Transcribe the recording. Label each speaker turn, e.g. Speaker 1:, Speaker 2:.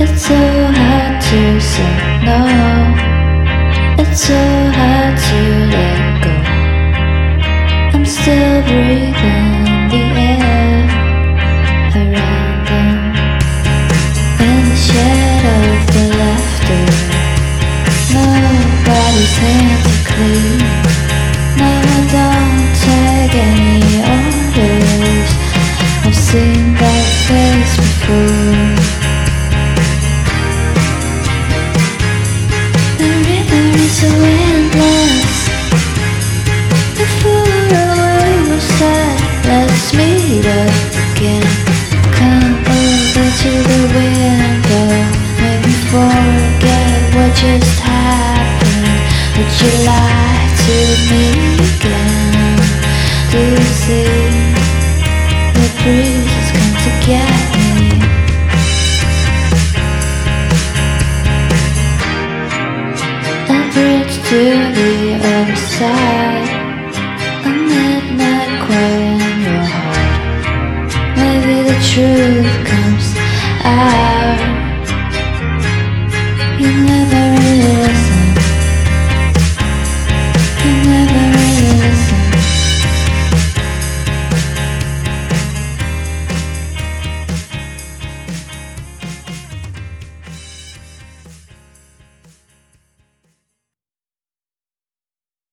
Speaker 1: It's so hard to say no. It's so hard to let go. I'm still breathing the air around them. In the shadow of the laughter, nobody's hands are clean. No, I don't take any orders. I've seen that face before. The river is so endless. The far was said, let's meet up again. Come over to the window, make me forget what just happened. Would you like to meet again? Do you see the breeze has come to get me? A bridge to the other side. A midnight quiet in your heart. Maybe the truth comes out. You never